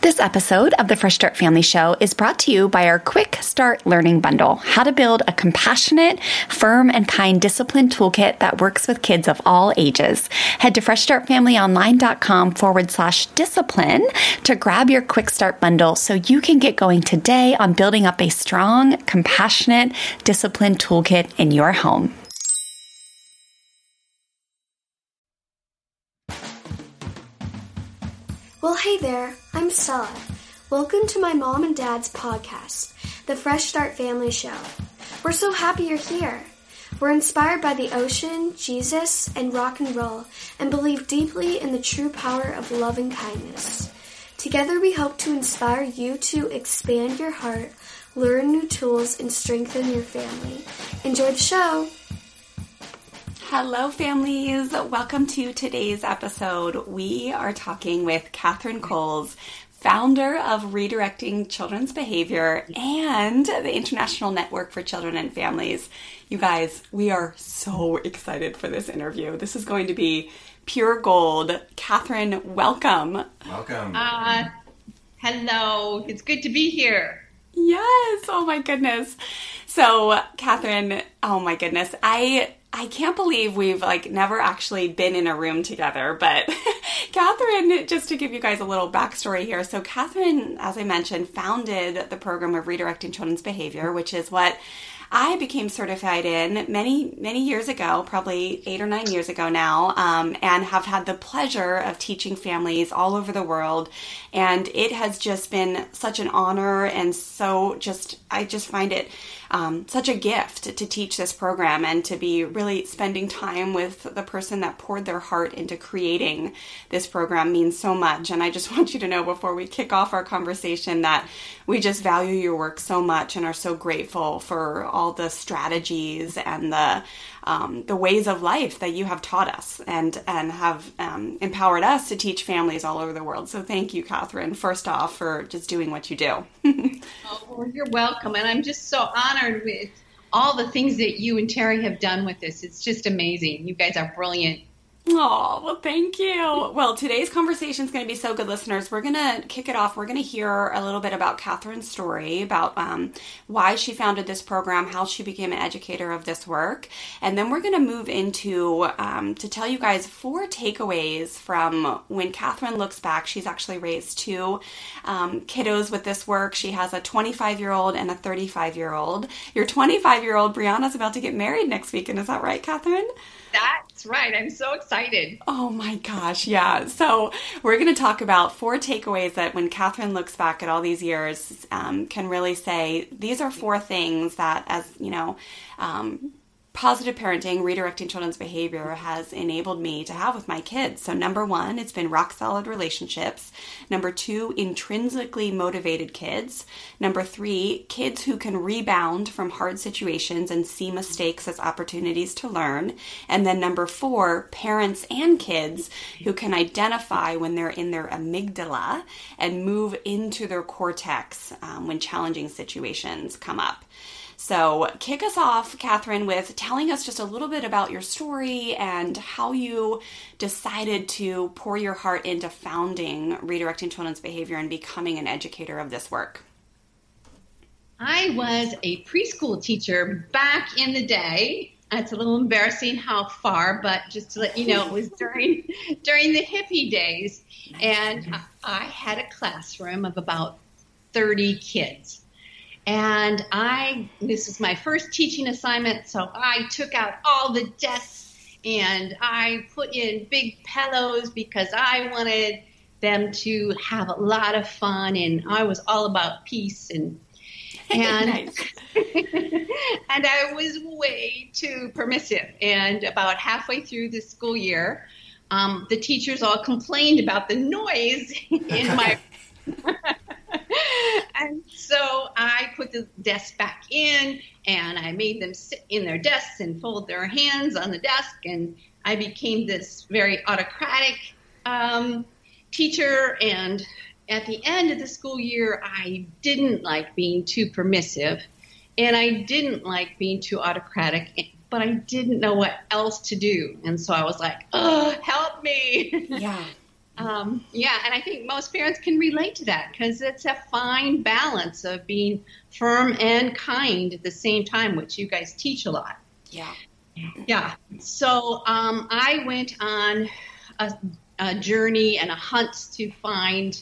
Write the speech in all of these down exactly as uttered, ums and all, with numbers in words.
This episode of the Fresh Start Family Show is brought to you by our Quick Start Learning Bundle, how to build a compassionate, firm, and kind discipline toolkit that works with kids of all ages. Head to freshstartfamilyonline.com forward slash discipline to grab your Quick Start Bundle so you can get going today on building up a strong, compassionate discipline toolkit in your home. Well, hey there, I'm Stella. Welcome to my mom and dad's podcast, the Fresh Start Family Show. We're so happy you're here. We're inspired by the ocean, Jesus, and rock and roll, and believe deeply in the true power of love and kindness. Together we hope to inspire you to expand your heart, learn new tools, and strengthen your family. Enjoy the show! Hello, families. Welcome to today's episode. We are talking with Catherine Coles, founder of Redirecting Children's Behavior and the International Network for Children and Families. You guys, we are so excited for this interview. This is going to be pure gold. Catherine, welcome. Welcome. Uh, hello. It's good to be here. Yes. Oh, my goodness. So, Catherine, oh, my goodness. I... I can't believe we've like never actually been in a room together, but Catherine, just to give you guys a little backstory here. So Catherine, as I mentioned, founded the program of Redirecting Children's Behavior, which is what I became certified in many, many years ago, probably eight or nine years ago now, um, and have had the pleasure of teaching families all over the world. And it has just been such an honor and so just, I just find it um, such a gift to teach this program and to be really spending time with the person that poured their heart into creating this program means so much. And I just want you to know before we kick off our conversation that we just value your work so much and are so grateful for all the strategies and the um, the ways of life that you have taught us and and have um, empowered us to teach families all over the world. So thank you, Catherine, first off, for just doing what you do. Oh, well, you're welcome. And I'm just so honored with all the things that you and Terry have done with this. It's just amazing. You guys are brilliant. Oh, well, thank you. Well, today's conversation is going to be so good, listeners. We're going to kick it off. We're going to hear a little bit about Catherine's story, about um, why she founded this program, how she became an educator of this work. And then we're going to move into, um, to tell you guys four takeaways from when Catherine looks back. She's actually raised two um, kiddos with this work. She has a twenty-five-year-old and a thirty-five-year-old. Your twenty-five-year-old, Brianna's about to get married next weekend. Is that right, Catherine? That's right. I'm so excited. Oh my gosh, yeah. So we're going to talk about four takeaways that when Catherine looks back at all these years um, can really say, these are four things that as, you know, um, positive parenting, redirecting children's behavior has enabled me to have with my kids. So number one, it's been rock solid relationships. Number two, intrinsically motivated kids. Number three, kids who can rebound from hard situations and see mistakes as opportunities to learn. And then number four, parents and kids who can identify when they're in their amygdala and move into their cortex um, when challenging situations come up. So kick us off, Catherine, with telling us just a little bit about your story and how you decided to pour your heart into founding Redirecting Children's Behavior and becoming an educator of this work. I was a preschool teacher back in the day. It's a little embarrassing how far, but just to let you know, it was during during the hippie days. And I had a classroom of about thirty kids. And I, this was my first teaching assignment, so I took out all the desks and I put in big pillows because I wanted them to have a lot of fun, and I was all about peace and and and I was way too permissive. And about halfway through the school year, um, the teachers all complained about the noise in my and so I put the desk back in, and I made them sit in their desks and fold their hands on the desk, and I became this very autocratic um, teacher. And at the end of the school year, I didn't like being too permissive, and I didn't like being too autocratic, but I didn't know what else to do. And so I was like, oh, help me. Yeah. Um, yeah, and I think most parents can relate to that because it's a fine balance of being firm and kind at the same time, which you guys teach a lot. Yeah. Yeah. So um, I went on a, a journey and a hunt to find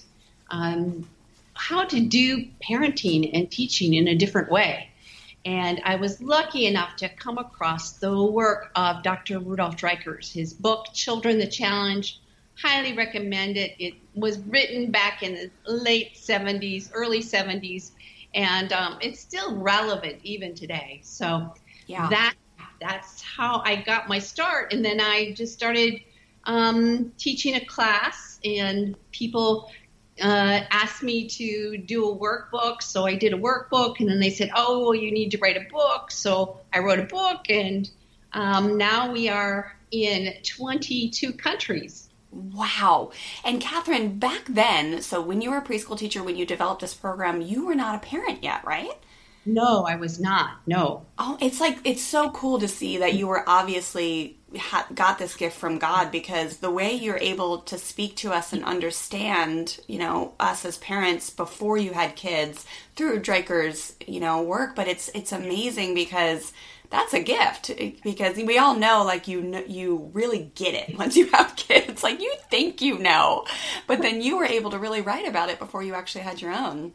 um, how to do parenting and teaching in a different way. And I was lucky enough to come across the work of Doctor Rudolf Dreikurs, his book, Children the Challenge. Highly recommend it. It was written back in the late seventies, early seventies, and um, it's still relevant even today. So yeah. that that's how I got my start. And then I just started um, teaching a class, and people uh, asked me to do a workbook. So I did a workbook, and then they said, oh, well, you need to write a book. So I wrote a book, and um, now we are in twenty-two countries. Wow. And Catherine, back then, so when you were a preschool teacher, when you developed this program, you were not a parent yet, right? No, I was not. No. Oh, it's like, it's so cool to see that you were obviously ha- got this gift from God, because the way you're able to speak to us and understand, you know, us as parents before you had kids through Dreikurs, you know, work. But it's, it's amazing because that's a gift, because we all know, like, you know, you really get it once you have kids. Like, you think you know, but then you were able to really write about it before you actually had your own.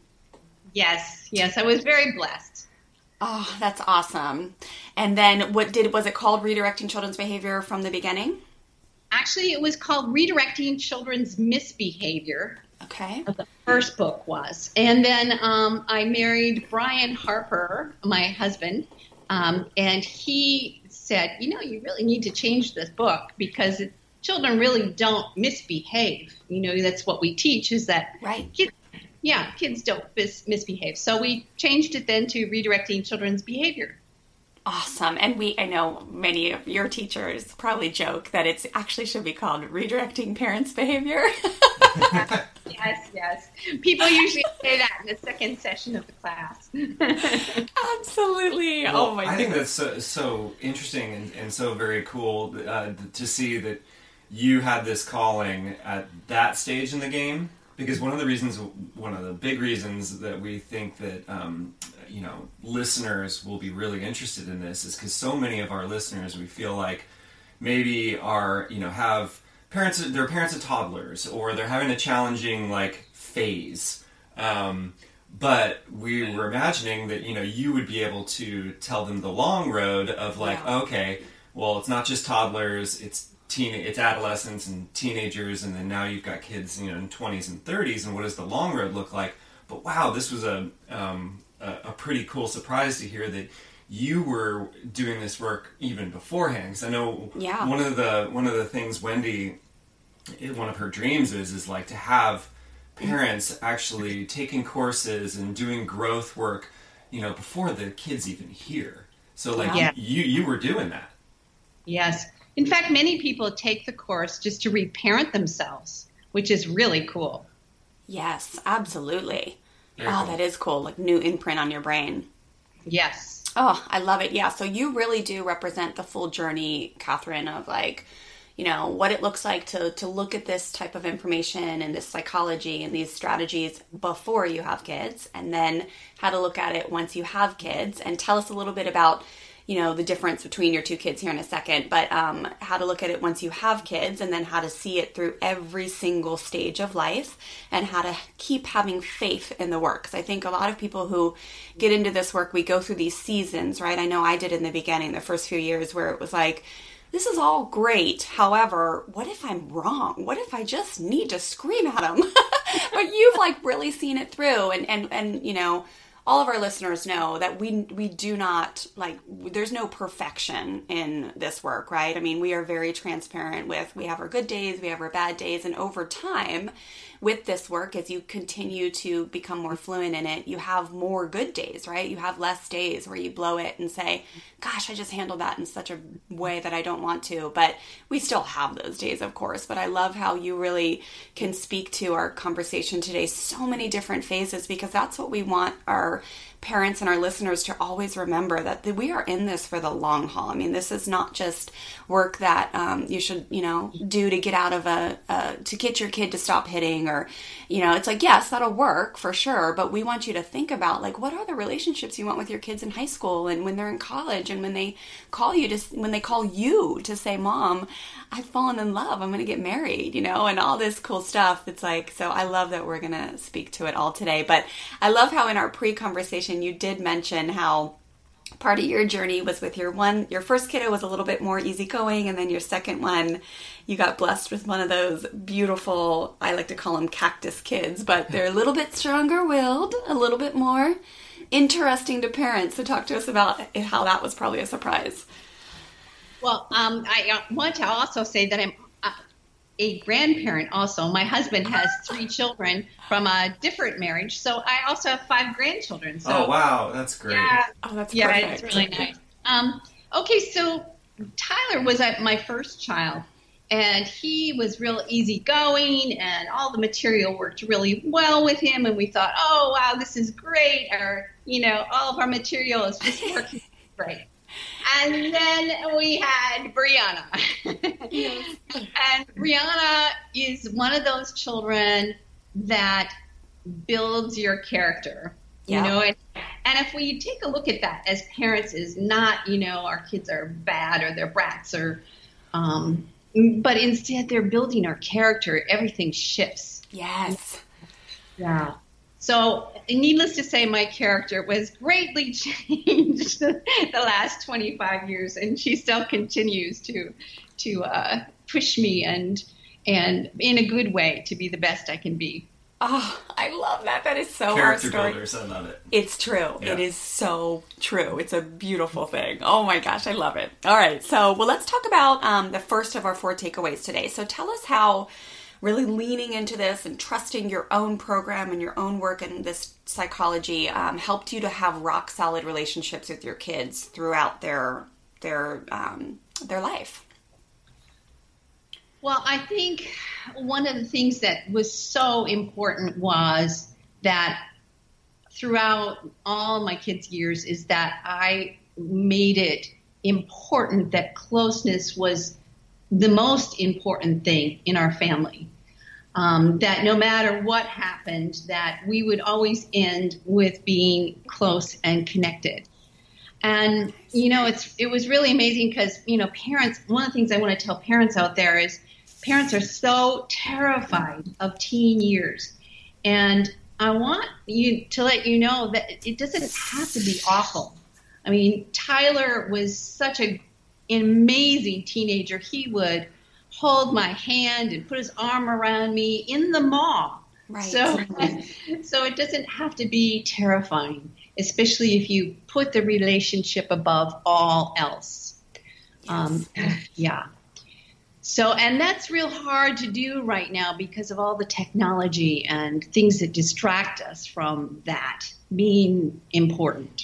Yes, yes, I was very blessed. Oh, that's awesome. And then what did, was it called Redirecting Children's Behavior from the beginning? Actually, it was called Redirecting Children's Misbehavior. Okay. The first book was. And then um, I married Brian Harper, my husband, um, and he said, you know, you really need to change this book because it, children really don't misbehave. You know, that's what we teach, is that right. kids, yeah, kids don't mis- misbehave. So we changed it then to Redirecting Children's Behavior. Awesome. And we, I know many of your teachers probably joke that it's actually should be called Redirecting Parents' Behavior. Yes, yes. People usually say that in the second session of the class. Absolutely. Well, oh my I goodness. think that's so, so interesting and, and so very cool uh, to see that you had this calling at that stage in the game. Because one of the reasons, one of the big reasons that we think that, um, you know, listeners will be really interested in this is because so many of our listeners, we feel like maybe are, you know, have parents, they're parents of toddlers, or they're having a challenging, like, phase. Um, but we were imagining that, you know, you would be able to tell them the long road of, like, yeah. okay, well, it's not just toddlers, it's Teen, it's adolescents and teenagers, and then now you've got kids, you know, in twenties and thirties, and what does the long road look like? But wow, this was a um, a, a pretty cool surprise to hear that you were doing this work even beforehand. Because I know yeah. one of the one of the things Wendy, one of her dreams is is like to have parents actually taking courses and doing growth work, you know, before the kids even hear. So like yeah. you you were doing that. Yes. In fact, many people take the course just to reparent themselves, which is really cool. Yes, absolutely. Very oh, cool. that is cool. Like new imprint on your brain. Yes. Oh, I love it. Yeah. So you really do represent the full journey, Catherine, of like, you know, what it looks like to, to look at this type of information and this psychology and these strategies before you have kids, and then how to look at it once you have kids. And tell us a little bit about, you know, the difference between your two kids here in a second, but um, how to look at it once you have kids, and then how to see it through every single stage of life, and how to keep having faith in the work. Because I think a lot of people who get into this work, we go through these seasons, right? I know I did in the beginning, the first few years, where it was like, this is all great. However, what if I'm wrong? What if I just need to scream at them? But you've like really seen it through, and, and, and, you know, all of our listeners know that we we do not, like, there's no perfection in this work, right? I mean, we are very transparent with, we have our good days, we have our bad days, and over time with this work, as you continue to become more fluent in it, you have more good days, right? You have less days where you blow it and say, gosh, I just handled that in such a way that I don't want to. But we still have those days, of course. But I love how you really can speak to our conversation today, so many different phases, because that's what we want our our parents and our listeners to always remember that we are in this for the long haul. I mean, this is not just work that um, you should, you know, do to get out of a, uh, to get your kid to stop hitting, or, you know, it's like, yes, that'll work for sure. But we want you to think about, like, what are the relationships you want with your kids in high school and when they're in college, and when they call you to, when they call you to say, Mom, I've fallen in love, I'm going to get married, you know, and all this cool stuff. It's like, so I love that we're going to speak to it all today. But I love how in our pre-conversation you did mention how part of your journey was with your one, your first kiddo was a little bit more easygoing, and then your second one, you got blessed with one of those beautiful, I like to call them cactus kids, but they're a little bit stronger-willed, a little bit more interesting to parents. So talk to us about how that was probably a surprise. Well, um, I uh, want to also say that I'm uh, a grandparent also. My husband has three children from a different marriage, so I also have five grandchildren. So, oh, wow, that's great. Yeah, oh, that's yeah, perfect. it's really nice. Um, okay, so Tyler was uh, my first child, and he was real easygoing, and all the material worked really well with him, and we thought, oh, wow, this is great. Our, you know, all of our material is just working great. And then we had Brianna. Yes. And Brianna is one of those children that builds your character, you Yeah. know, and, and if we take a look at that as parents, is not, you know, our kids are bad or they're brats, or, um, but instead they're building our character. Everything shifts. Yes. Yeah. So, needless to say, my character was greatly changed the last twenty-five years, and she still continues to to uh, push me and and in a good way to be the best I can be. Oh, I love that. That is so Character our story. builders, I love it. It's true. Yeah. It is so true. It's a beautiful thing. Oh my gosh, I love it. All right, so well, let's talk about um, the first of our four takeaways today. So tell us how really leaning into this and trusting your own program and your own work in this psychology um, helped you to have rock solid relationships with your kids throughout their their um, their life. Well, I think one of the things that was so important was that throughout all my kids' years is that I made it important that closeness was the most important thing in our family. Um, that no matter what happened, that we would always end with being close and connected. And, you know, it's it was really amazing because, you know, parents, one of the things I want to tell parents out there is parents are so terrified of teen years. And I want you to let you know that it doesn't have to be awful. I mean, Tyler was such a an amazing teenager. He would hold my hand and put his arm around me in the mall. Right. So, so it doesn't have to be terrifying, especially if you put the relationship above all else. Yes. Um, yeah. So, and that's real hard to do right now because of all the technology and things that distract us from that being important.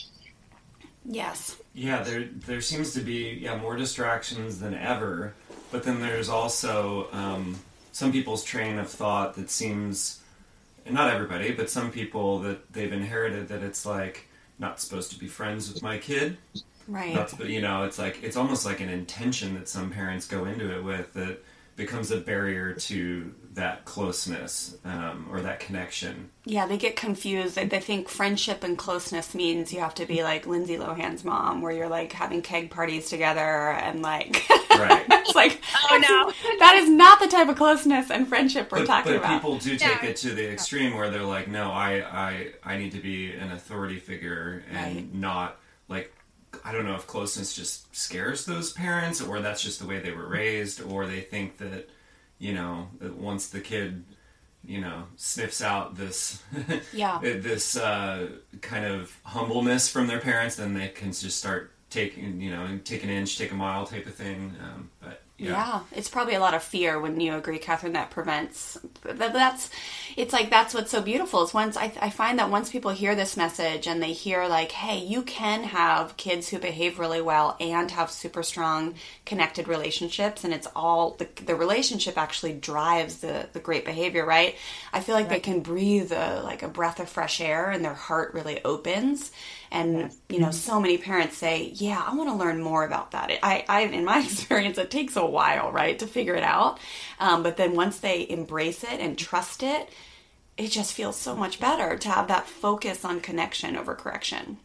Yes. Yeah, there there seems to be yeah more distractions than ever, but then there's also um, some people's train of thought that seems, and not everybody, but some people that they've inherited that it's like not supposed to be friends with my kid. Right. Not to, you know, it's like it's almost like an intention that some parents go into it with that becomes a barrier to that closeness um, or that connection. Yeah, they get confused. They, they think friendship and closeness means you have to be like Lindsay Lohan's mom, where you're like having keg parties together and like... Right. It's like, Oh, no. that is not the type of closeness and friendship we're But, talking but about. people do take Yeah. it to the extreme where they're like, no, I, I, I need to be an authority figure and Right. not like, I don't know if closeness just scares those parents or that's just the way they were raised, or they think that, you know, that once the kid, you know, sniffs out this, Yeah. this uh, kind of humbleness from their parents, then they can just start taking, you know, take an inch, take a mile type of thing. Um, but Yeah. yeah, it's probably a lot of fear. Wouldn't you agree, Catherine? That prevents. That, that's. It's like that's what's so beautiful is once I, I find that once people hear this message and they hear like, hey, you can have kids who behave really well and have super strong connected relationships, and it's all the the relationship actually drives the the great behavior, right? I feel like right. they can breathe a, like a breath of fresh air, and their heart really opens. And, yes. you know, so many parents say, yeah, I want to learn more about that. I, I, in my experience, it takes a while, right, to figure it out. Um, but then once they embrace it and trust it, it just feels so much better to have that focus on connection over correction.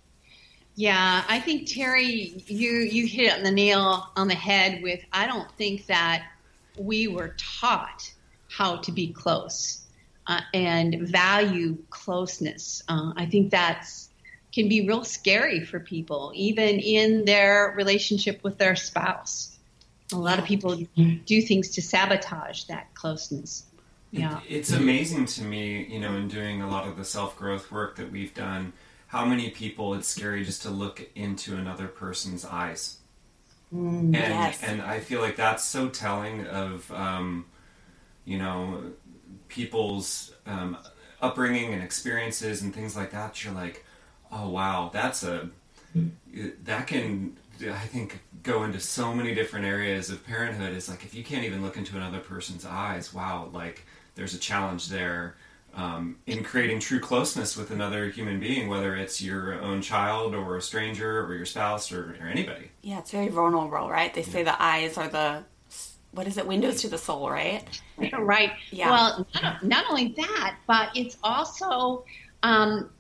Yeah, I think, Terry, you, you hit it on the nail on the head with, I don't think that we were taught how to be close uh, and value closeness. Uh, I think that's can be real scary for people, even in their relationship with their spouse. A lot of people do things to sabotage that closeness. Yeah, it, it's amazing to me, you know, in doing a lot of the self-growth work that we've done, how many people it's scary just to look into another person's eyes. Mm, and yes. and I feel like that's so telling of, um, you know, people's um, upbringing and experiences and things like that. You're like, oh wow, that's a that can I think go into so many different areas of parenthood. It's like if you can't even look into another person's eyes, wow, like there's a challenge there um, in creating true closeness with another human being, whether it's your own child or a stranger or your spouse or, or anybody. Yeah, it's very vulnerable, right? They say the eyes are the what is it, windows to the soul, right? Right. Yeah. Well, not, not only that, but it's also um,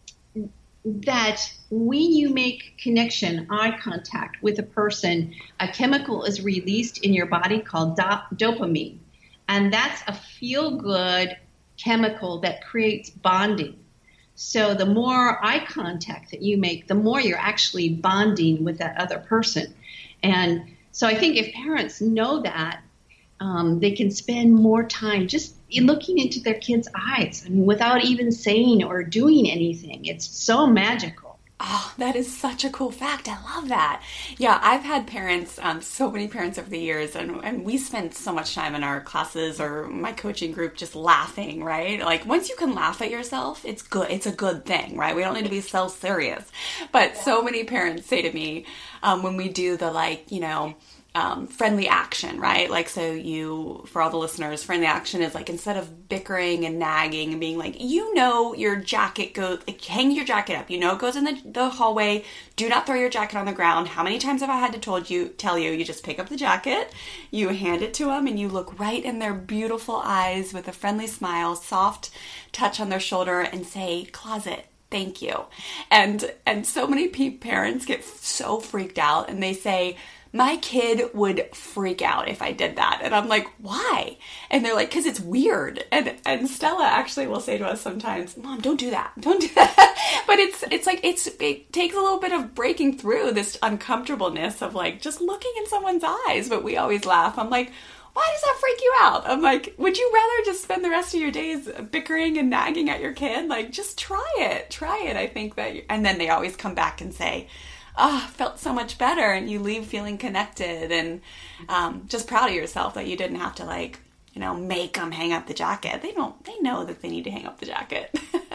that when you make connection, eye contact with a person, a chemical is released in your body called do- dopamine. And that's a feel-good chemical that creates bonding. So the more eye contact that you make, the more you're actually bonding with that other person. And so I think if parents know that, um, they can spend more time just looking into their kids' eyes, I mean, without even saying or doing anything. It's so magical. Oh, that is such a cool fact. I love that. Yeah, I've had parents, um, so many parents over the years, and, and we spend so much time in our classes or my coaching group just laughing, right? Like, once you can laugh at yourself, it's good. It's a good thing, right? We don't need to be so serious. But so many parents say to me um, when we do the, like, you know, Um, friendly action, right? Like, so you, for all the listeners, friendly action is like, instead of bickering and nagging and being like, you know, your jacket goes, like, hang your jacket up, you know, it goes in the, the hallway, do not throw your jacket on the ground. How many times have I had to told you, tell you, you just pick up the jacket, you hand it to them, and you look right in their beautiful eyes with a friendly smile, soft touch on their shoulder, and say, closet, thank you. And, and so many pe- parents get so freaked out, and they say, my kid would freak out if I did that. And I'm like, why? And they're like, because it's weird. And and Stella actually will say to us sometimes, Mom, don't do that. Don't do that. But it's it's like, it's it takes a little bit of breaking through this uncomfortableness of like just looking in someone's eyes. But we always laugh. I'm like, why does that freak you out? I'm like, would you rather just spend the rest of your days bickering and nagging at your kid? Like, just try it. Try it. I think that, you, and then they always come back and say, oh, felt so much better, and you leave feeling connected and um, just proud of yourself that you didn't have to, like, you know, make them hang up the jacket. They don't, they know that they need to hang up the jacket.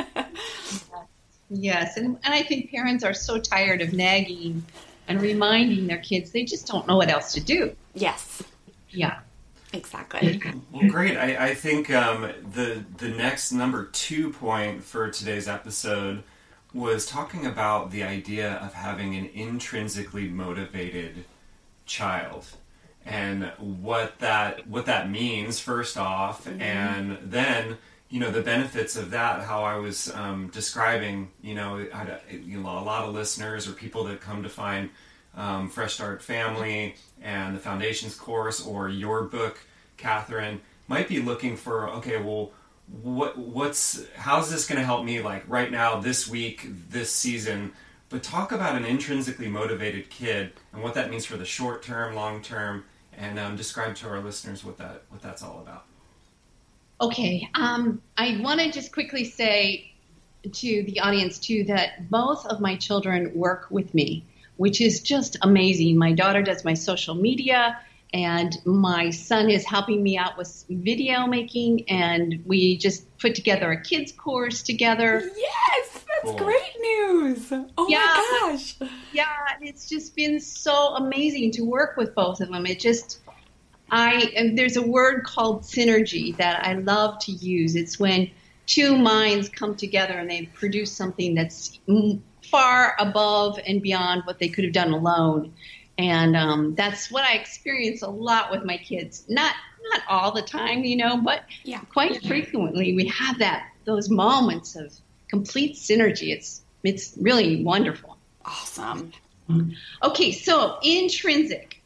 Yes, and, and I think parents are so tired of nagging and reminding their kids. They just don't know what else to do. Yes. Yeah. Exactly. Well, great. I, I think um, the the next number two point for today's episode was talking about the idea of having an intrinsically motivated child and what that what that means first off, mm-hmm. and then you know the benefits of that. How I was um, describing, you know, I, you know, a lot of listeners or people that come to find um, Fresh Start Family and the Foundations course or your book, Catherine, might be looking for, okay, well, what what's how's this going to help me, like right now, this week, this season? But talk about an intrinsically motivated kid and what that means for the short term, long term, and um, describe to our listeners what that what that's all about. Okay, um, I want to just quickly say to the audience too that both of my children work with me, which is just amazing. My daughter does my social media, And my son is helping me out with video making, and we just put together a kids course together. Yes, that's Cool. great news. Oh Yeah. my gosh. Yeah, it's just been so amazing to work with both of them. It just, I, and there's a word called synergy that I love to use. It's when two minds come together and they produce something that's far above and beyond what they could have done alone. And um, that's what I experience a lot with my kids. Not not all the time, you know, but Yeah. quite frequently we have that those moments of complete synergy. It's it's really wonderful. Awesome. Okay, so intrinsic.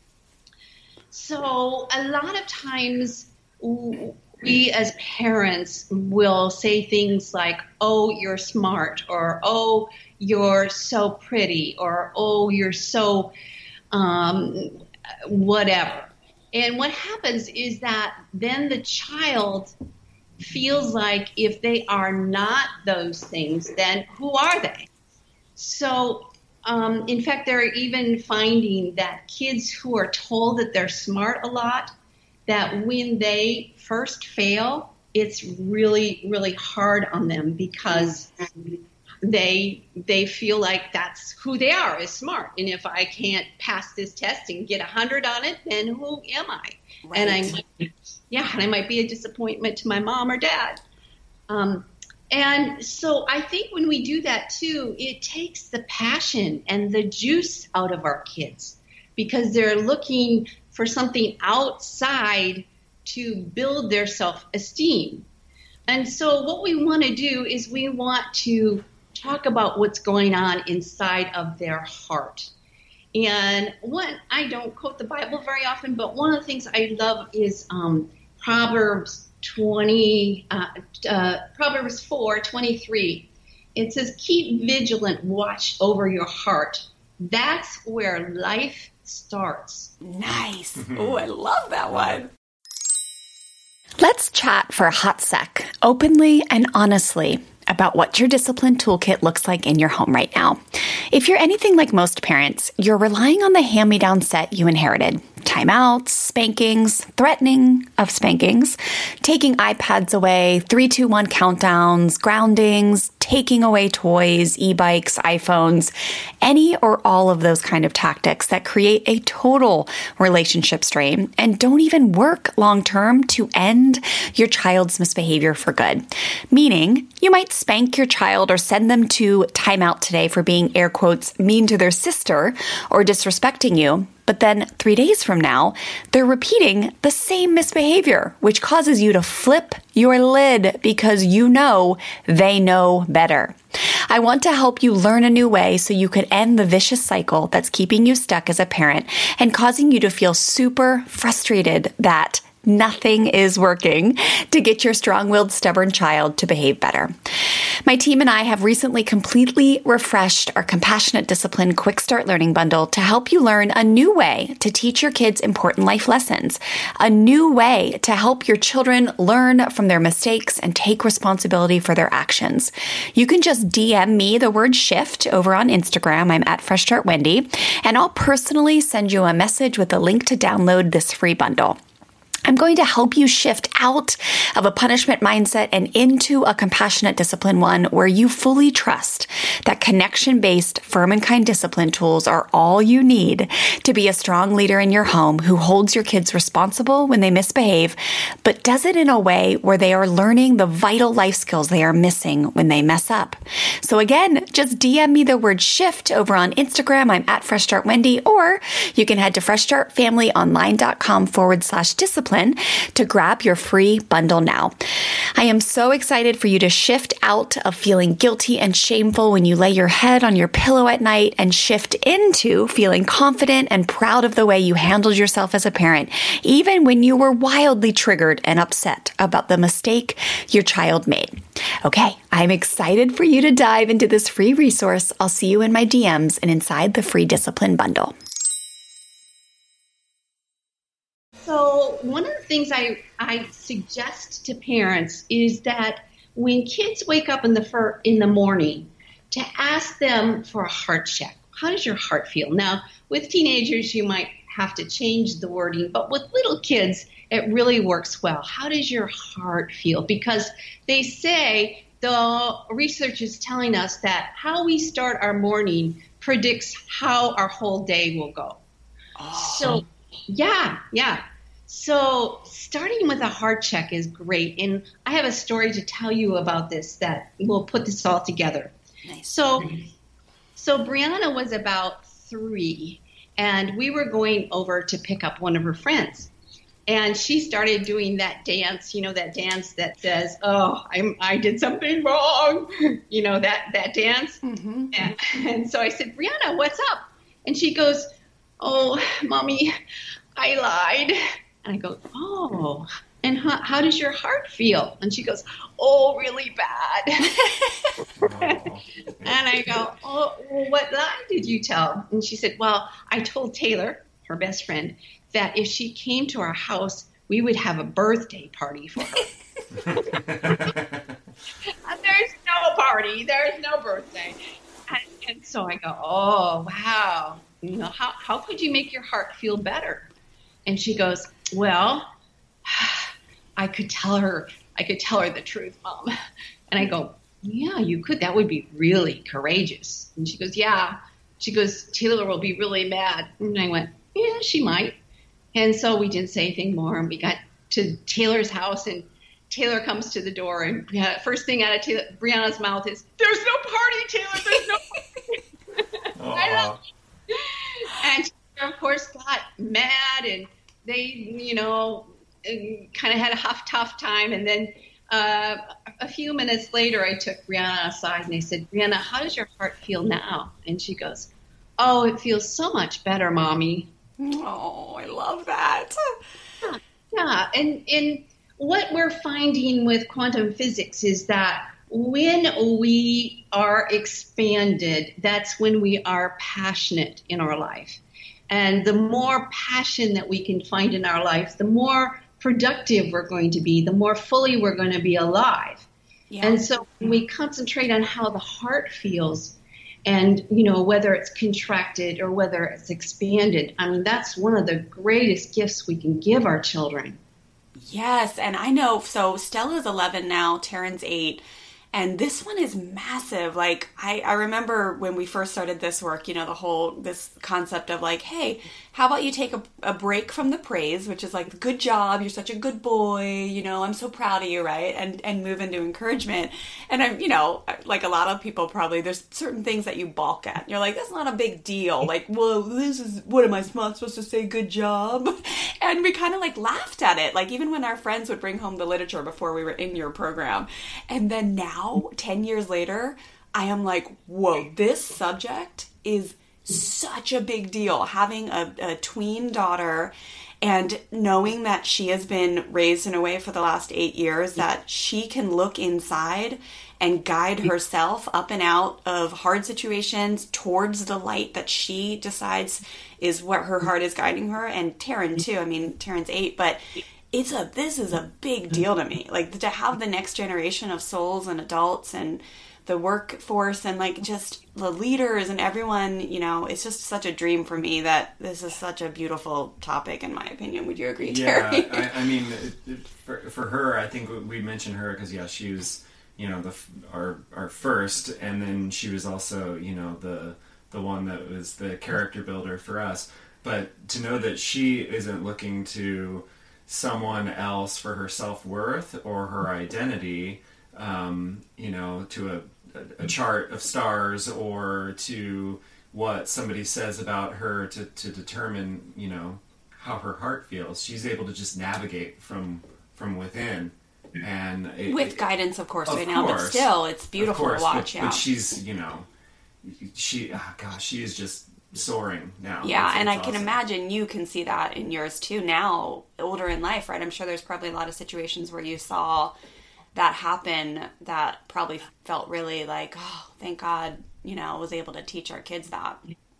So a lot of times we as parents will say things like, oh, you're smart, or oh, you're so pretty, or oh, you're so um, whatever. And what happens is that then the child feels like if they are not those things, then who are they? So, um, in fact, they're even finding that kids who are told that they're smart a lot, that when they first fail, it's really, really hard on them because they they feel like that's who they are, is smart. And if I can't pass this test and get a hundred on it, then who am I? Right. And I might, yeah, and I might be a disappointment to my mom or dad. Um, and so I think when we do that too, it takes the passion and the juice out of our kids because they're looking for something outside to build their self-esteem. And so what we want to do is we want to talk about what's going on inside of their heart. And one, I don't quote the Bible very often, but one of the things I love is um, Proverbs twenty, uh, uh, Proverbs four twenty-three. It says, "Keep vigilant watch over your heart. That's where life starts." Nice. Oh, I love that one. Let's chat for a hot sec, openly and honestly, about what your discipline toolkit looks like in your home right now. If you're anything like most parents, you're relying on the hand-me-down set you inherited. Timeouts, spankings, threatening of spankings, taking iPads away, three two one countdowns, groundings, taking away toys, e-bikes, iPhones, any or all of those kind of tactics that create a total relationship strain and don't even work long-term to end your child's misbehavior for good. Meaning, you might spank your child or send them to timeout today for being, air quotes, mean to their sister or disrespecting you. But then three days from now, they're repeating the same misbehavior, which causes you to flip your lid because you know they know better. I want to help you learn a new way so you could end the vicious cycle that's keeping you stuck as a parent and causing you to feel super frustrated that nothing is working to get your strong-willed, stubborn child to behave better. My team and I have recently completely refreshed our Compassionate Discipline Quick Start Learning Bundle to help you learn a new way to teach your kids important life lessons, a new way to help your children learn from their mistakes and take responsibility for their actions. You can just D M me the word shift over on Instagram. I'm at Fresh Start Wendy, and I'll personally send you a message with a link to download this free bundle. I'm going to help you shift out of a punishment mindset and into a compassionate discipline one where you fully trust that connection-based, firm and kind discipline tools are all you need to be a strong leader in your home who holds your kids responsible when they misbehave, but does it in a way where they are learning the vital life skills they are missing when they mess up. So again, just D M me the word shift over on Instagram. I'm at Fresh Start Wendy, or you can head to freshstartfamilyonline.com forward slash discipline to grab your free bundle now. I am so excited for you to shift out of feeling guilty and shameful when you lay your head on your pillow at night and shift into feeling confident and proud of the way you handled yourself as a parent, even when you were wildly triggered and upset about the mistake your child made. Okay, I'm excited for you to dive into this free resource. I'll see you in my D Ms and inside the free discipline bundle. So one of the things I, I suggest to parents is that when kids wake up in the fir- in the morning, to ask them for a heart check. How does your heart feel? Now, with teenagers, you might have to change the wording. But with little kids, it really works well. How does your heart feel? Because they say, the research is telling us that how we start our morning predicts how our whole day will go. Oh. So, yeah, yeah. So starting with a heart check is great. And I have a story to tell you about this that will put this all together. Nice. So, so Brianna was about three, and we were going over to pick up one of her friends. And she started doing that dance, you know, that dance that says, oh, I'm, I did something wrong, you know, that, that dance. Mm-hmm. And, and so I said, Brianna, what's up? And she goes, oh, Mommy, I lied. And I go, oh, and how, how does your heart feel? And she goes, oh, really bad. Oh. And I go, oh, well, what lie did you tell? And she said, well, I told Taylor, her best friend, that if she came to our house, we would have a birthday party for her. And there's no party. There's no birthday. And, and so I go, oh, wow. You know, how, how could you make your heart feel better? And she goes, well, I could tell her, I could tell her the truth, Mom. And I go, yeah, you could. That would be really courageous. And she goes, yeah. She goes, Taylor will be really mad. And I went, yeah, she might. And so we didn't say anything more. And we got to Taylor's house, and Taylor comes to the door. And yeah, first thing out of Taylor, Brianna's mouth is, there's no party, Taylor. There's no party. I love you. And Taylor, of course, got mad, and they, you know, kind of had a tough, tough time. And then uh, a few minutes later, I took Brianna aside, and I said, Brianna, how does your heart feel now? And she goes, oh, it feels so much better, Mommy. Oh, I love that. Yeah, yeah. And, and what we're finding with quantum physics is that when we are expanded, that's when we are passionate in our life. And the more passion that we can find in our life, the more productive we're going to be, the more fully we're going to be alive. Yeah. And so when we concentrate on how the heart feels, and, you know, whether it's contracted or whether it's expanded, I mean, that's one of the greatest gifts we can give our children. Yes, and I know, so Stella's eleven now, Taryn's eight, and this one is massive. Like, I, I remember when we first started this work, you know, the whole, this concept of like, hey, how about you take a, a break from the praise, which is like, good job, you're such a good boy, you know, I'm so proud of you, right? And and move into encouragement. And I'm, you know, like a lot of people probably, there's certain things that you balk at. You're like, that's not a big deal. Like, well, this is, what am I not supposed to say, good job? And we kind of like laughed at it. Like, even when our friends would bring home the literature before we were in your program. And then now, ten years later, I am like, whoa, this subject is such a big deal. Having a, a tween daughter and knowing that she has been raised in a way for the last eight years that she can look inside and guide herself up and out of hard situations towards the light that she decides is what her heart is guiding her. And Taryn too. I mean, Taryn's eight, but it's a, this is a big deal to me. Like, to have the next generation of souls and adults and the workforce and like just the leaders and everyone, you know, it's just such a dream for me that this is such a beautiful topic, in my opinion. Would you agree, Terry? Yeah, I, I mean, for, for her, I think we mentioned her because, yeah, she was, you know, the our our first, and then she was also, you know, the the one that was the character builder for us. But to know that she isn't looking to someone else for her self-worth or her identity, um, you know, to a, a, a chart of stars or to what somebody says about her to, to determine, you know, how her heart feels. She's able to just navigate from from within. And it, with it, guidance, of course, of right course, now, but still, it's beautiful course, to watch. But, yeah. but she's, you know, she, oh gosh, she is just soaring now. Yeah, it's, and it's I awesome. can imagine you can see that in yours too now, older in life, right? I'm sure there's probably a lot of situations where you saw that happen that probably felt really like, oh, thank God, you know, I was able to teach our kids that.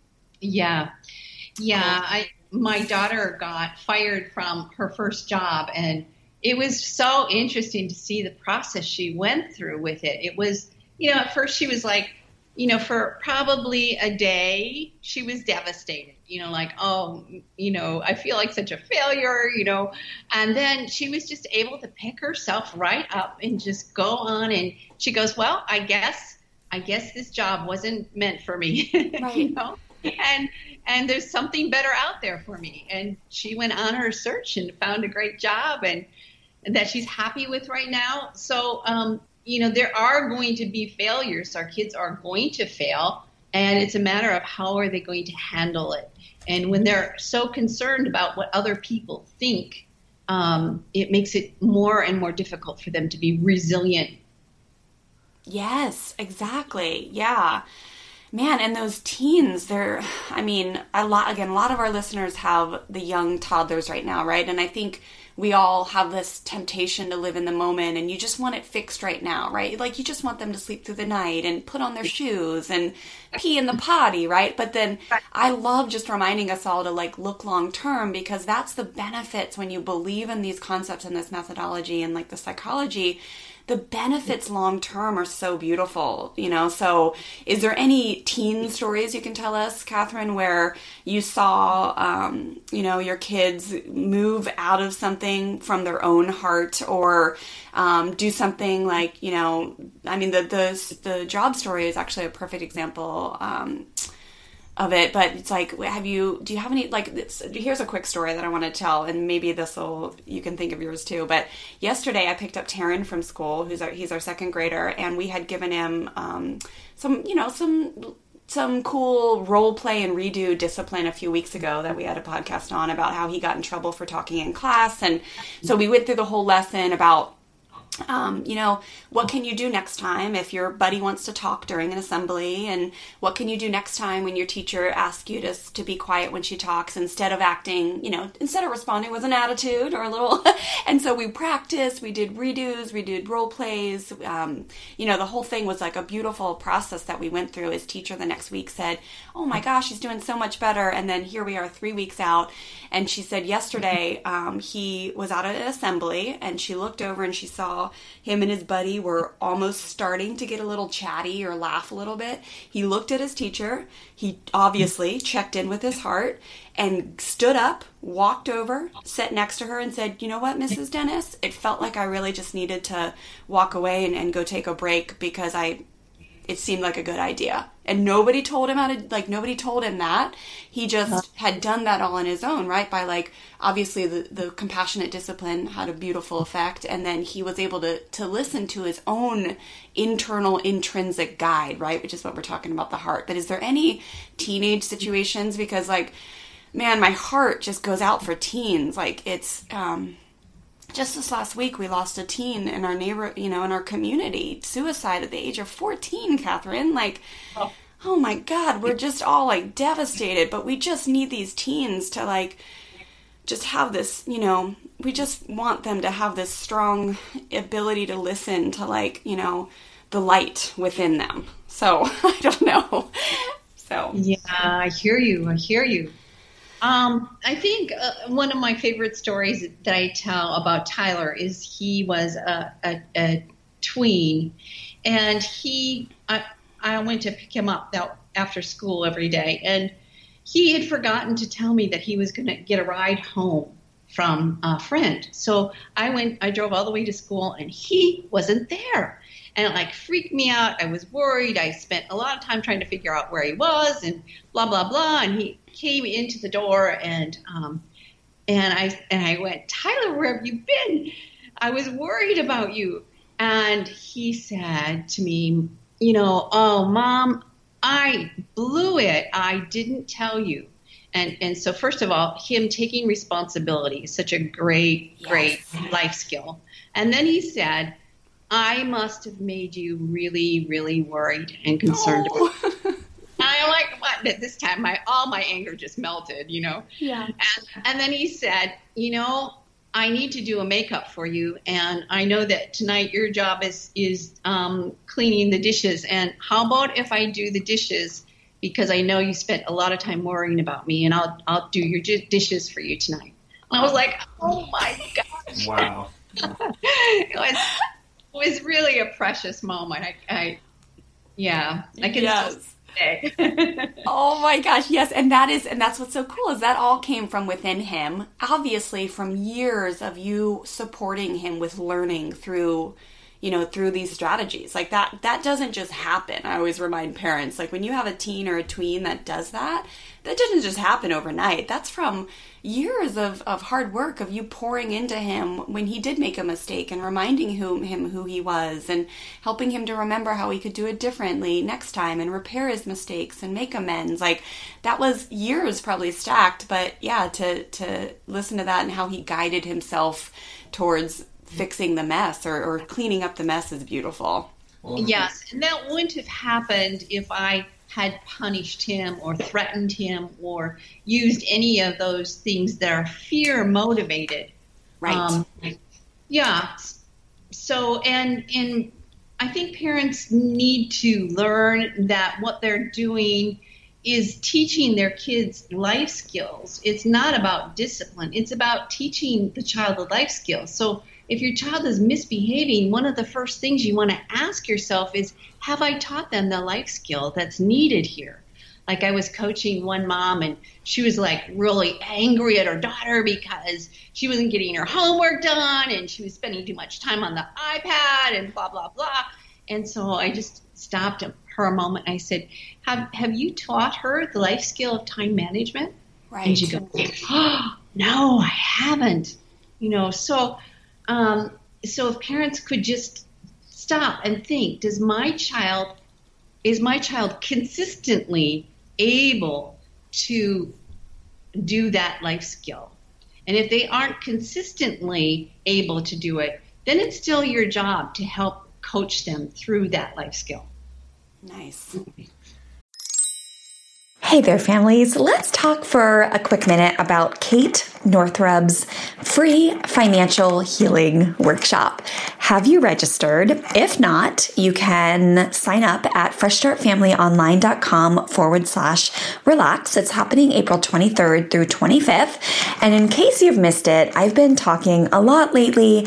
Yeah. Yeah. I, my daughter got fired from her first job, and it was so interesting to see the process she went through with it. It was, you know, at first she was like, you know, for probably a day, she was devastated, you know, like, oh, you know, I feel like such a failure, you know, and then she was just able to pick herself right up and just go on. And she goes, well, I guess, I guess this job wasn't meant for me, right. you know, and, and there's something better out there for me. And she went on her search and found a great job and, and that she's happy with right now. So, um, you know, there are going to be failures. Our kids are going to fail, and it's a matter of how are they going to handle it. And when they're so concerned about what other people think, um, it makes it more and more difficult for them to be resilient. Yes, exactly. Yeah. Man, and those teens, they're, I mean, a lot, again, a lot of our listeners have the young toddlers right now, right? And I think we all have this temptation to live in the moment, and you just want it fixed right now, right? Like you just want them to sleep through the night and put on their shoes and pee in the potty, right? But then I love just reminding us all to like look long term, because that's the benefits when you believe in these concepts and this methodology and like the psychology. The benefits long term are so beautiful, you know. So is there any teen stories you can tell us, Catherine, where you saw, um, you know, your kids move out of something from their own heart, or um, do something like, you know, I mean, the, the, the job story is actually a perfect example um, of it, but it's like, have you, do you have any, like, this, here's a quick story that I want to tell, and maybe this will, you can think of yours too, but yesterday I picked up Taryn from school, who's our, he's our second grader, and we had given him um, some, you know, some, some cool role play and redo discipline a few weeks ago that we had a podcast on about how he got in trouble for talking in class, and so we went through the whole lesson about Um, you know, what can you do next time if your buddy wants to talk during an assembly? And what can you do next time when your teacher asks you to, to be quiet when she talks, instead of acting, you know, instead of responding with an attitude or a little. And so we practiced, we did redos, we did role plays. Um, you know, the whole thing was like a beautiful process that we went through. His teacher the next week said, oh my gosh, he's doing so much better. And then here we are three weeks out. And she said yesterday um, he was out at an assembly, and she looked over and she saw him and his buddy were almost starting to get a little chatty or laugh a little bit. He looked at his teacher. He obviously checked in with his heart and stood up, walked over, sat next to her and said, you know what, Missus Dennis, it felt like I really just needed to walk away and, and go take a break because I, it seemed like a good idea. And nobody told him how to, like, nobody told him that. He just had done that all on his own, right? By, like, obviously the, the compassionate discipline had a beautiful effect. And then he was able to, to listen to his own internal intrinsic guide, right? Which is what we're talking about, the heart. But is there any teenage situations? Because, like, man, my heart just goes out for teens. Like, it's, um, just this last week, we lost a teen in our neighbor, you know, in our community, suicide at the age of fourteen, Catherine. Like, oh. oh my God, we're just all like devastated, but we just need these teens to like, just have this, you know, we just want them to have this strong ability to listen to like, you know, the light within them. So I don't know. So. Yeah, I hear you. I hear you. Um, I think uh, one of my favorite stories that I tell about Tyler is he was a, a, a tween, and he I, I went to pick him up that, after school every day, and he had forgotten to tell me that he was going to get a ride home from a friend. So I went, I drove all the way to school, and he wasn't there. And it like freaked me out. I was worried. I spent a lot of time trying to figure out where he was and blah, blah, blah. And he came into the door and um, and I and I went, Tyler, where have you been? I was worried about you. And he said to me, you know, oh, Mom, I blew it. I didn't tell you. And and so first of all, him taking responsibility is such a great, yes. great life skill. And then he said, I must have made you really, really worried and concerned oh. about it. I'm like, what? At this time, my all my anger just melted, you know? Yeah. And, and then he said, you know, I need to do a makeup for you, and I know that tonight your job is, is um, cleaning the dishes, and how about if I do the dishes, because I know you spent a lot of time worrying about me, and I'll I'll do your dishes for you tonight. And I was like, oh, my gosh. Wow. it was... It was really a precious moment. I, I Yeah, I can Yes. still say. Oh my gosh, yes. And that is, and that's what's so cool is that all came from within him, obviously from years of you supporting him with learning through, you know, through these strategies. Like that, that doesn't just happen. I always remind parents, like when you have a teen or a tween that does that, that doesn't just happen overnight. That's from years of, of hard work of you pouring into him when he did make a mistake and reminding him, him who he was and helping him to remember how he could do it differently next time and repair his mistakes and make amends. Like that was years probably stacked, but yeah, to, to listen to that and how he guided himself towards fixing the mess or, or cleaning up the mess is beautiful. Well, Yes, and that wouldn't have happened if I had punished him or threatened him or used any of those things that are fear motivated. Right. Um, yeah. So, and, and I think parents need to learn that what they're doing is teaching their kids life skills. It's not about discipline. It's about teaching the child the life skills. So if your child is misbehaving, one of the first things you want to ask yourself is, have I taught them the life skill that's needed here? Like I was coaching one mom and she was like really angry at her daughter because she wasn't getting her homework done and she was spending too much time on the iPad and blah, blah, blah. And so I just stopped her a moment. I said, have, have you taught her the life skill of time management? Right. And she goes, oh, no, I haven't. You know, so um, so if parents could just stop and think, does my child, is my child consistently able to do that life skill? And if they aren't consistently able to do it, then it's still your job to help coach them through that life skill. Nice. Hey there, families. Let's talk for a quick minute about Kate Northrup's free financial healing workshop. Have you registered? If not, you can sign up at freshstartfamilyonline.com forward slash relax. It's happening April twenty-third through twenty-fifth. And in case you've missed it, I've been talking a lot lately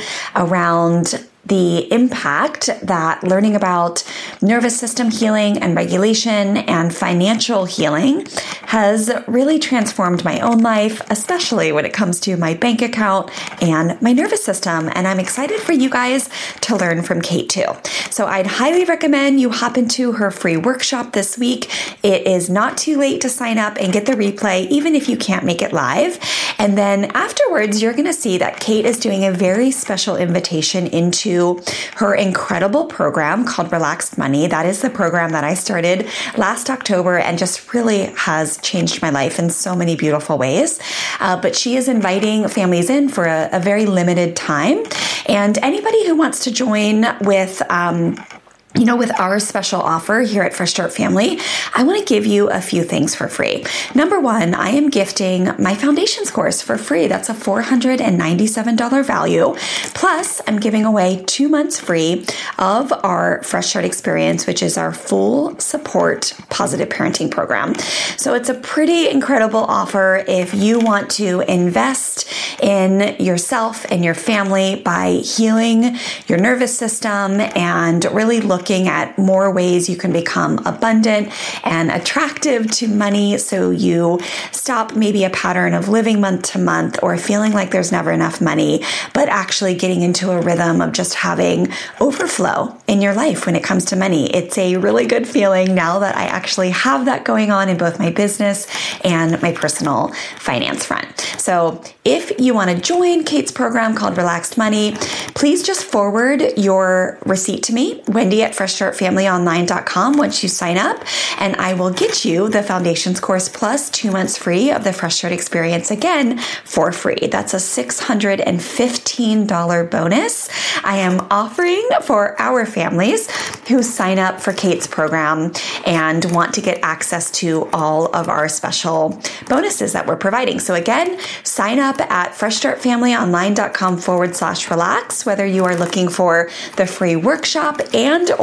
around the impact that learning about nervous system healing and regulation and financial healing has really transformed my own life, especially when it comes to my bank account and my nervous system. And I'm excited for you guys to learn from Kate too. So I'd highly recommend you hop into her free workshop this week. It is not too late to sign up and get the replay, even if you can't make it live. And then afterwards, you're going to see that Kate is doing a very special invitation into her incredible program called Relaxed Money. That is the program that I started last October and just really has changed my life in so many beautiful ways. Uh, but she is inviting families in for a, a very limited time. And anybody who wants to join with, um, You know, with our special offer here at Fresh Start Family, I want to give you a few things for free. Number one, I am gifting my foundations course for free. That's a four hundred ninety-seven dollars value. Plus, I'm giving away two months free of our Fresh Start experience, which is our full support positive parenting program. So it's a pretty incredible offer if you want to invest in yourself and your family by healing your nervous system and really look looking at more ways you can become abundant and attractive to money so you stop maybe a pattern of living month to month or feeling like there's never enough money, but actually getting into a rhythm of just having overflow in your life when it comes to money. It's a really good feeling now that I actually have that going on in both my business and my personal finance front. So if you want to join Kate's program called Relaxed Money, please just forward your receipt to me, Wendy at fresh start family online dot com, once you sign up, and I will get you the foundations course plus two months free of the Fresh Start experience again for free. That's a six hundred fifteen dollars bonus I am offering for our families who sign up for Kate's program and want to get access to all of our special bonuses that we're providing. So again, sign up at fresh start family online dot com forward slash relax, whether you are looking for the free workshop and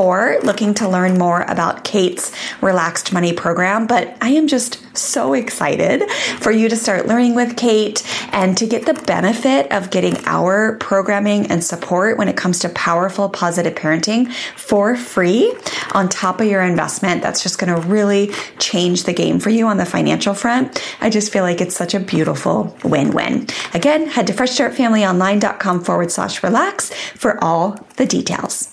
or looking to learn more about Kate's Relaxed Money program, but I am just so excited for you to start learning with Kate and to get the benefit of getting our programming and support when it comes to powerful, positive parenting for free on top of your investment. That's just going to really change the game for you on the financial front. I just feel like it's such a beautiful win-win. Again, head to freshstartfamilyonline.com forward slash relax for all the details.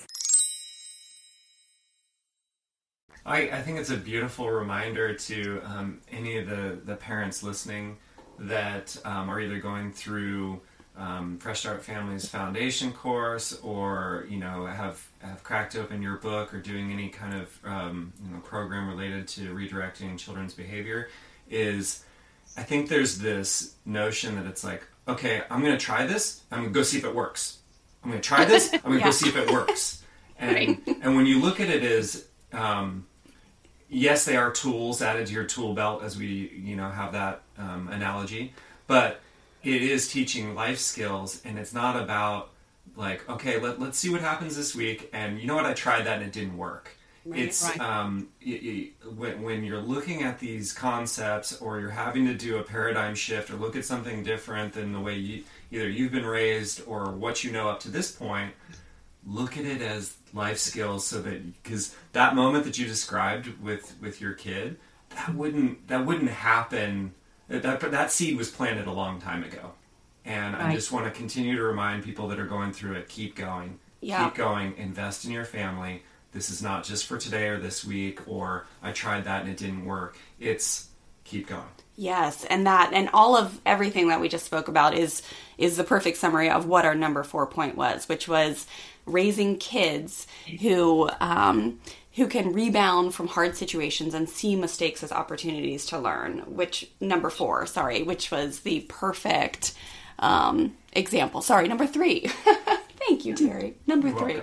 I, I think it's a beautiful reminder to um, any of the, the parents listening that um, are either going through um, Fresh Start Family's foundation course, or you know have have cracked open your book, or doing any kind of um, you know, program related to redirecting children's behavior. Is I think there's this notion that it's like, okay, I'm going to try this. I'm going to go see if it works. I'm going to try this. I'm going to yeah. go see if it works. And right. and when you look at it as um, yes, they are tools added to your tool belt, as we, you know, have that um, analogy, but it is teaching life skills, and it's not about like, okay, let, let's see what happens this week, and you know what, I tried that and it didn't work. Right, it's right. Um, it, it, when, when you're looking at these concepts, or you're having to do a paradigm shift, or look at something different than the way you, either you've been raised or what you know up to this point, look at it as life skills, so that, because that moment that you described with, with your kid, that wouldn't that wouldn't happen. That that seed was planted a long time ago, and right. I just want to continue to remind people that are going through it: keep going, yeah. keep going, invest in your family. This is not just for today or this week, or I tried that and it didn't work. It's keep going. Yes, and that and all of everything that we just spoke about is is the perfect summary of what our number four point was, which was raising kids who um, who can rebound from hard situations and see mistakes as opportunities to learn. Which number four, sorry, which was the perfect um, example. Sorry, number three. Thank you, Terry. Number You're three.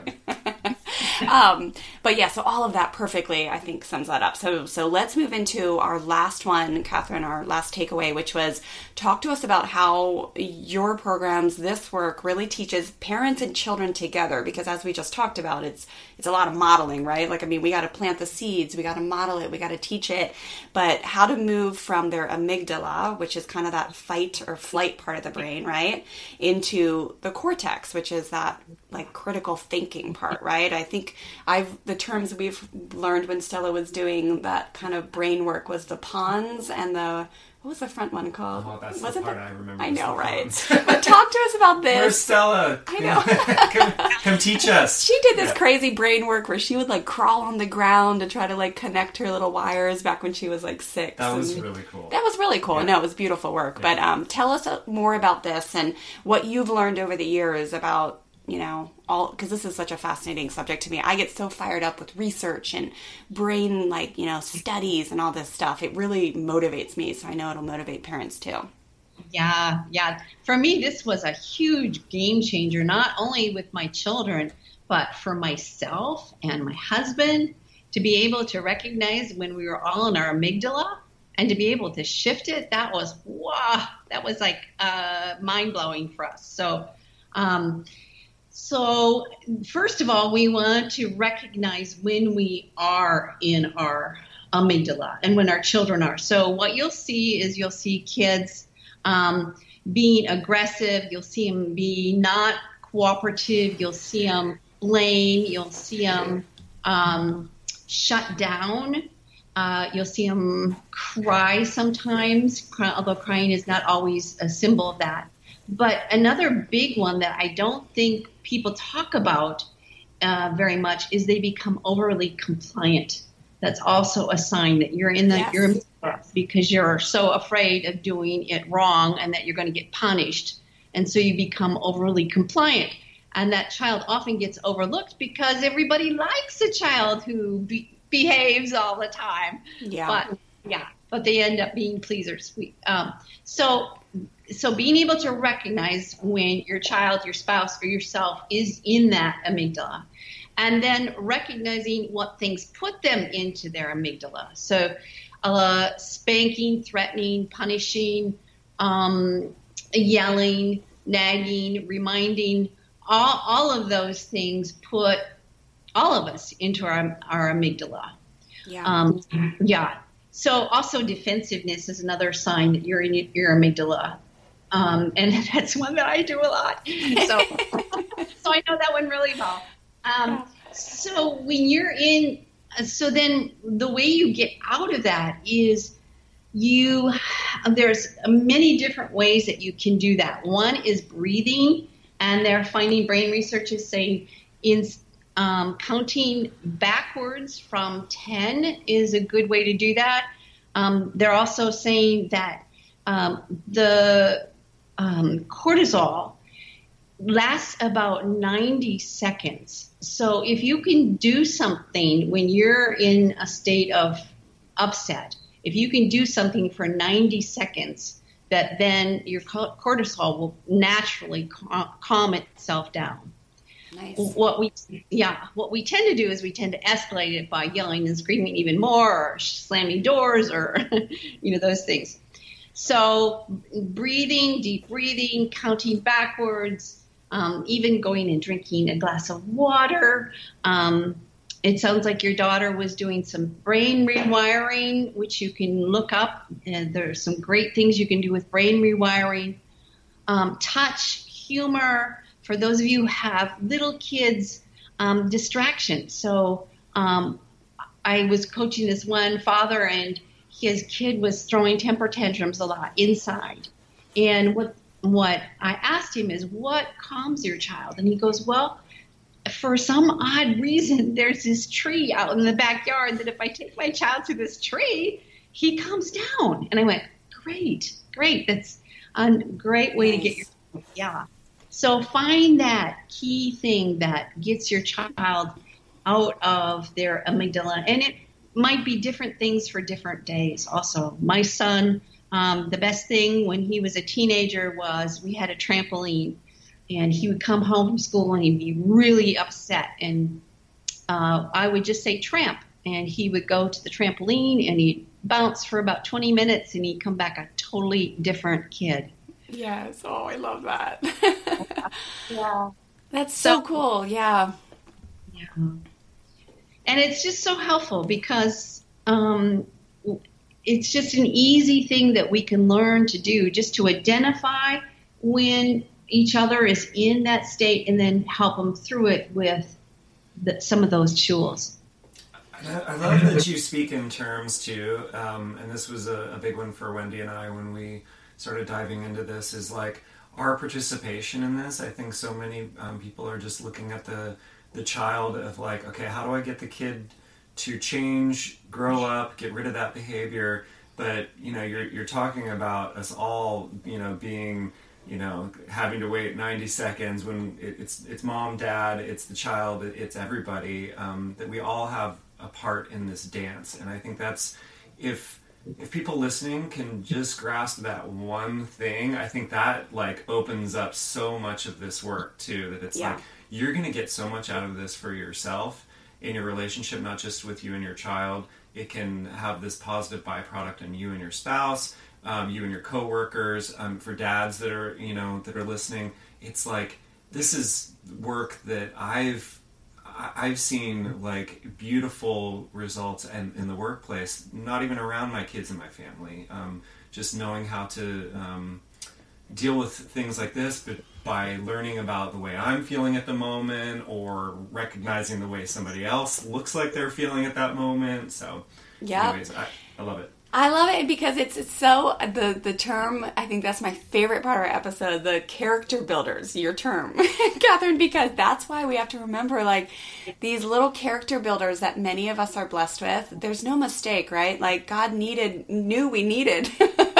um, but yeah, so all of that perfectly, I think, sums that up. So, so let's move into our last one, Catherine, our last takeaway, which was talk to us about how your programs, this work really teaches parents and children together. Because as we just talked about, it's, it's a lot of modeling, right? Like, I mean, we got to plant the seeds, we got to model it, we got to teach it, but how to move from their amygdala, which is kind of that fight or flight part of the brain, right? Into the cortex, which is that like critical thinking part, right? I think I've the terms we've learned when Stella was doing that kind of brain work was the pons and the what was the front one called? Oh, that's was the it part the, I remember. I know, right? But talk to us about this. Where's Stella? I know. come, come teach us. She did this yeah. crazy brain work where she would like crawl on the ground to try to like connect her little wires back when she was like six. That was and really cool. That was really cool. Yeah. No, it was beautiful work. Yeah. But um, tell us more about this and what you've learned over the years about, you know, all, because this is such a fascinating subject to me. I get so fired up with research and brain, like, you know, studies and all this stuff. It really motivates me. So I know it'll motivate parents too. Yeah. Yeah. For me, this was a huge game changer, not only with my children, but for myself and my husband, to be able to recognize when we were all in our amygdala and to be able to shift it. That was, wow, that was like uh, mind blowing for us. So, um, So first of all, we want to recognize when we are in our amygdala and when our children are. So what you'll see is you'll see kids um, being aggressive. You'll see them be not cooperative. You'll see them blame. You'll see them um, shut down. Uh, you'll see them cry sometimes, cry, although crying is not always a symbol of that. But another big one that I don't think people talk about uh, very much is they become overly compliant. That's also a sign that you're in the yes. you're because you're so afraid of doing it wrong and that you're going to get punished, and so you become overly compliant. And that child often gets overlooked because everybody likes a child who be- behaves all the time. Yeah. But yeah, but they end up being pleasers. We, um, so. So being able to recognize when your child, your spouse, or yourself is in that amygdala, and then recognizing what things put them into their amygdala. So uh, spanking, threatening, punishing, um, yelling, nagging, reminding, all, all of those things put all of us, into our, our amygdala. Yeah. Um, yeah. So also defensiveness is another sign that you're in your amygdala. Um, and that's one that I do a lot. So, so I know that one really well. Um, so when you're in, so then the way you get out of that is you, there's many different ways that you can do that. One is breathing, and they're finding, brain researchers saying in um, counting backwards from ten is a good way to do that. Um, they're also saying that um, the um, cortisol lasts about ninety seconds. So if you can do something when you're in a state of upset, if you can do something for ninety seconds, that then your cortisol will naturally cal- calm itself down. Nice. What we, yeah, what we tend to do is we tend to escalate it by yelling and screaming even more, or slamming doors, or you know, those things. So breathing, deep breathing, counting backwards, um, even going and drinking a glass of water. Um, it sounds like your daughter was doing some brain rewiring, which you can look up. And there's some great things you can do with brain rewiring. Um, touch, humor. For those of you who have little kids, um, distraction. So um, I was coaching this one father, and his kid was throwing temper tantrums a lot inside. And what what I asked him is, what calms your child? And he goes, well, for some odd reason, there's this tree out in the backyard that if I take my child to this tree, he calms down. And I went, great, great. That's a great way nice. to get your, yeah. So find that key thing that gets your child out of their amygdala. And it might be different things for different days also. My son, um, the best thing when he was a teenager was we had a trampoline, and he would come home from school and he'd be really upset. And uh, I would just say tramp, and he would go to the trampoline and he'd bounce for about twenty minutes, and he'd come back a totally different kid. Yes. Oh, I love that. Yeah. That's so, so cool. Yeah. Yeah. And it's just so helpful because um, it's just an easy thing that we can learn to do, just to identify when each other is in that state and then help them through it with the, some of those tools. I love that you speak in terms too, um, and this was a, a big one for Wendy and I when we started diving into this, is like our participation in this. I think so many um, people are just looking at the the child of like, okay, how do I get the kid to change, grow up, get rid of that behavior? But you know, you're you're talking about us all, you know, being, you know, having to wait ninety seconds when it, it's it's mom, dad, it's the child, it's everybody. Um, that we all have a part in this dance, and I think that's if. If people listening can just grasp that one thing, I think that like opens up so much of this work too, that it's yeah. like you're going to get so much out of this for yourself in your relationship, not just with you and your child. It can have this positive byproduct in you and your spouse, um, you and your coworkers. Um, for dads that are, you know, that are listening, it's like this is work that I've I've seen like beautiful results in, in the workplace, not even around my kids and my family. Um, just knowing how to um, deal with things like this, but by learning about the way I'm feeling at the moment, or recognizing the way somebody else looks like they're feeling at that moment. So, yeah, anyways, I, I love it. I love it because it's, it's so, the, the term, I think that's my favorite part of our episode, the character builders, your term, Catherine, because that's why we have to remember, like, these little character builders that many of us are blessed with, there's no mistake, right? Like, God needed, knew we needed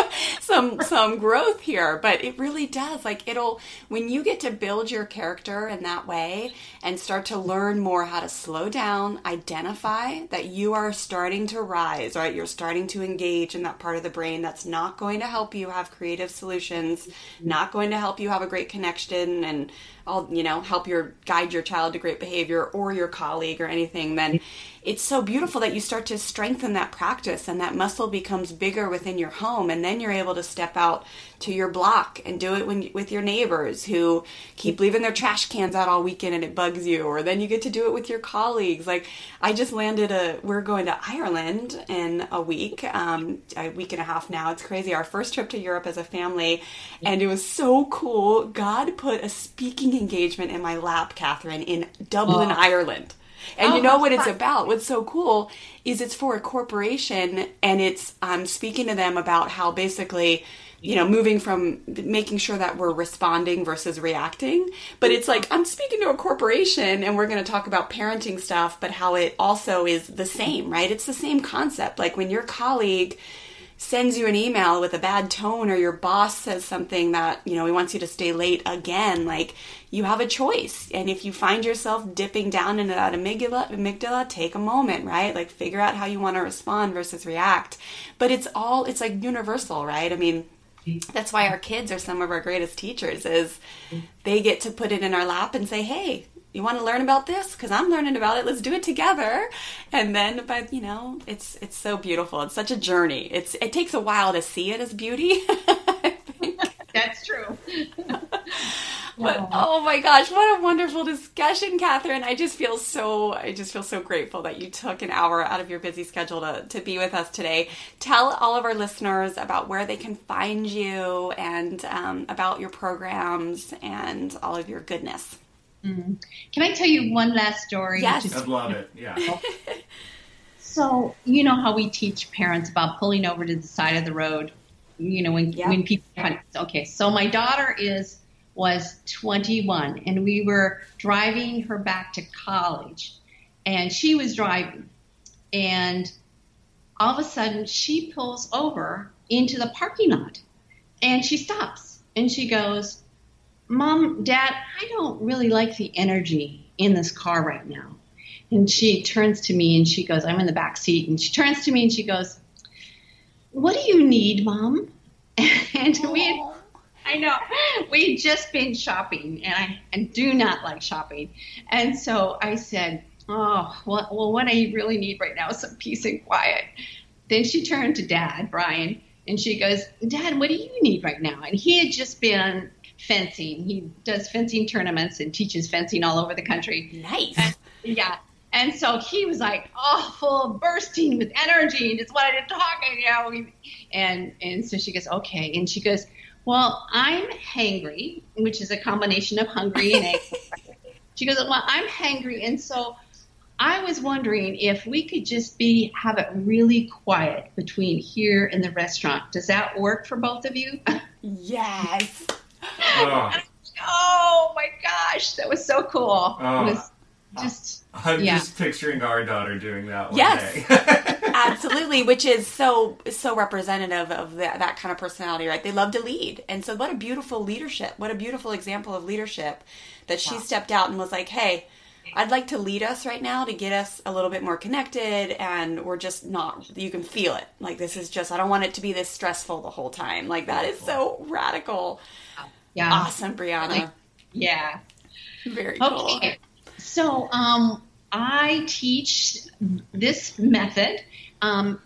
some some growth here, but it really does. Like, it'll, when you get to build your character in that way and start to learn more how to slow down, identify that you are starting to rise, right? You're starting to engage in that part of the brain that's not going to help you have creative solutions, not going to help you have a great connection and all, you know, help your guide your child to great behavior or your colleague or anything, then it's so beautiful that you start to strengthen that practice and that muscle becomes bigger within your home, and then you're able to step out to your block and do it when, with your neighbors who keep leaving their trash cans out all weekend and it bugs you, or then you get to do it with your colleagues. Like, I just landed a, we're going to Ireland in a week, um, a week and a half now. It's crazy. Our first trip to Europe as a family, and it was so cool. God put a speaking engagement in my lap, Catherine, in Dublin, oh. Ireland. And oh, you know what it's fun. about? What's so cool is it's for a corporation, and it's um, speaking to them about how basically, you know, moving from making sure that we're responding versus reacting. But it's like, I'm speaking to a corporation and we're going to talk about parenting stuff, but how it also is the same, right? It's the same concept. Like when your colleague sends you an email with a bad tone, or your boss says something that, you know, he wants you to stay late again, like, you have a choice. And if you find yourself dipping down into that amygdala, amygdala, take a moment, right? Like, figure out how you want to respond versus react. But it's all, it's like universal, right? I mean, that's why our kids are some of our greatest teachers, is they get to put it in our lap and say, hey, you want to learn about this? Because I'm learning about it. Let's do it together. And then, but you know, it's it's so beautiful. It's such a journey. It's it takes a while to see it as beauty. I think. That's true. But oh my gosh, what a wonderful discussion, Catherine. I just feel so I just feel so grateful that you took an hour out of your busy schedule to, to be with us today. Tell all of our listeners about where they can find you, and um, about your programs and all of your goodness. Mm-hmm. Can I tell you one last story? Yes. Is- I'd love it. Yeah. So, you know how we teach parents about pulling over to the side of the road, you know, when, yeah. when people, okay. So my daughter is, was twenty-one, and we were driving her back to college, and she was driving, and all of a sudden she pulls over into the parking lot, and she stops, and she goes, Mom, Dad, I don't really like the energy in this car right now. And she turns to me and she goes, I'm in the back seat. And she turns to me and she goes, what do you need, Mom? And we had, I know, we had just been shopping, and I, I do not like shopping. And so I said, oh, well, well, what I really need right now is some peace and quiet. Then she turned to Dad, Brian, and she goes, Dad, what do you need right now? And he had just been fencing. He does fencing tournaments and teaches fencing all over the country. Nice. And, yeah. And so he was like, oh, full bursting with energy and just wanted to talk. And, you know, and, and so she goes, okay. And she goes, well, I'm hangry, which is a combination of hungry and angry. She goes, well, I'm hangry. And so I was wondering if we could just be, have it really quiet between here and the restaurant. Does that work for both of you? Yes. Oh. Oh my gosh, that was so cool. Oh. It was just I'm yeah. just picturing our daughter doing that one Yes. day. Absolutely, which is so so representative of that, that kind of personality, right? They love to lead. And so what a beautiful leadership. What a beautiful example of leadership that she wow. stepped out and was like, hey, I'd like to lead us right now to get us a little bit more connected, and we're just not, you can feel it. Like, this is just, I don't want it to be this stressful the whole time. Like, that is so radical. Yeah. Awesome, Brianna. Like, yeah. Very cool. Okay. So, um, I teach this method um,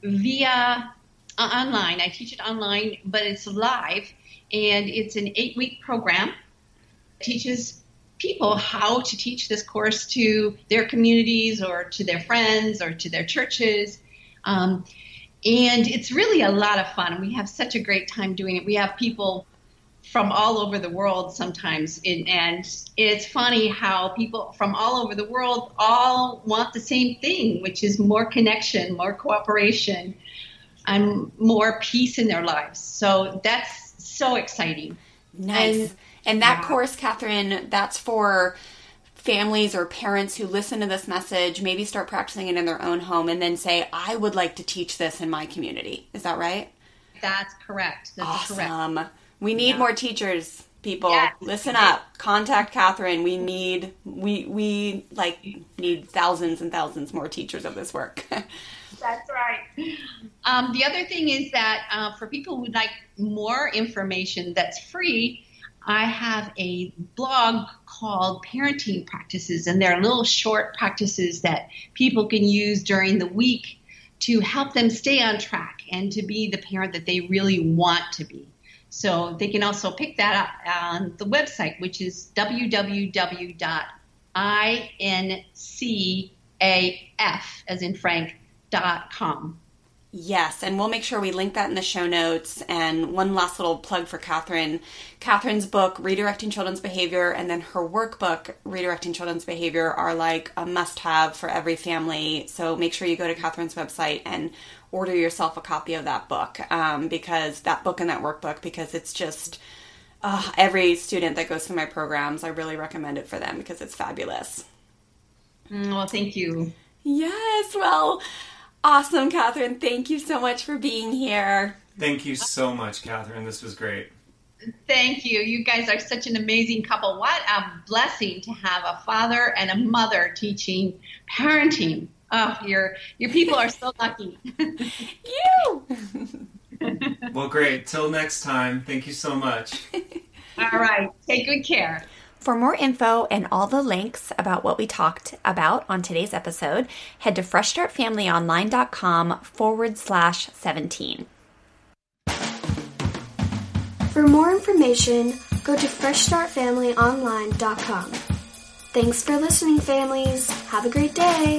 via uh, online. I teach it online, but it's live, and it's an eight-week program. It teaches people how to teach this course to their communities or to their friends or to their churches. Um, and it's really a lot of fun. We have such a great time doing it. We have people from all over the world sometimes. And, and it's funny how people from all over the world all want the same thing, which is more connection, more cooperation, and more peace in their lives. So that's so exciting. Nice. And, and that yeah. course, Catherine, that's for families or parents who listen to this message, maybe start practicing it in their own home, and then say, I would like to teach this in my community. Is that right? That's correct. That's awesome. correct. We need yeah. more teachers, people. Yes. Listen up. Contact Catherine. We need, we, we like need thousands and thousands more teachers of this work. That's right. Um, the other thing is that uh, for people who would like more information that's free, I have a blog called Parenting Practices, and they're little short practices that people can use during the week to help them stay on track and to be the parent that they really want to be. So they can also pick that up on the website, which is w w w dot i n c a f as in Frank dot com. Yes, and we'll make sure we link that in the show notes. And one last little plug for Catherine. Catherine's book, Redirecting Children's Behavior, and then her workbook, Redirecting Children's Behavior, are like a must-have for every family. So make sure you go to Catherine's website and order yourself a copy of that book, um, because that book and that workbook, because it's just, uh, every student that goes through my programs, I really recommend it for them because it's fabulous. Mm, well, thank you. Yes, well... Awesome, Catherine. Thank you so much for being here. Thank you so much, Catherine. This was great. Thank you. You guys are such an amazing couple. What a blessing to have a father and a mother teaching parenting. Oh, your your people are so lucky. You! Well, great. Till next time. Thank you so much. All right. Take good care. For more info and all the links about what we talked about on today's episode, head to freshstartfamilyonline.com forward slash 17. For more information, go to fresh start family online dot com. Thanks for listening, families. Have a great day.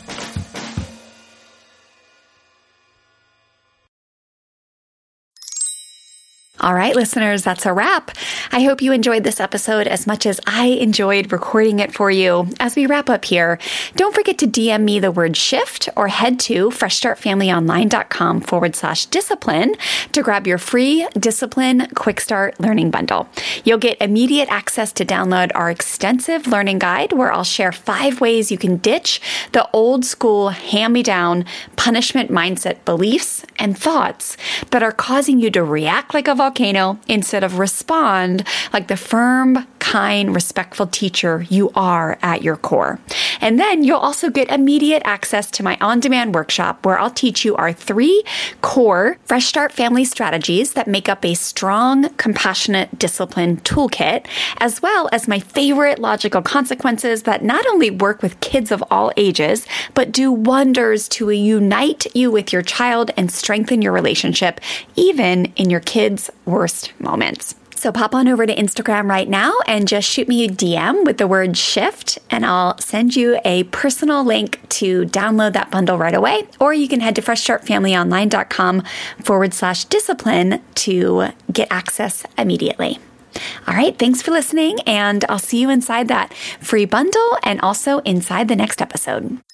All right, listeners, that's a wrap. I hope you enjoyed this episode as much as I enjoyed recording it for you. As we wrap up here, don't forget to D M me the word shift or head to freshstartfamilyonline.com forward slash discipline to grab your free Discipline Quick Start Learning Bundle. You'll get immediate access to download our extensive learning guide where I'll share five ways you can ditch the old school hand-me-down punishment mindset beliefs and thoughts that are causing you to react like a volcano instead of respond like the firm, kind, respectful teacher you are at your core. And then you'll also get immediate access to my on-demand workshop where I'll teach you our three core Fresh Start family strategies that make up a strong, compassionate discipline toolkit, as well as my favorite logical consequences that not only work with kids of all ages, but do wonders to unite you with your child and strengthen your relationship, even in your kids' worst moments. So pop on over to Instagram right now and just shoot me a D M with the word shift, and I'll send you a personal link to download that bundle right away. Or you can head to freshstartfamilyonline.com forward slash discipline to get access immediately. All right, thanks for listening, and I'll see you inside that free bundle and also inside the next episode.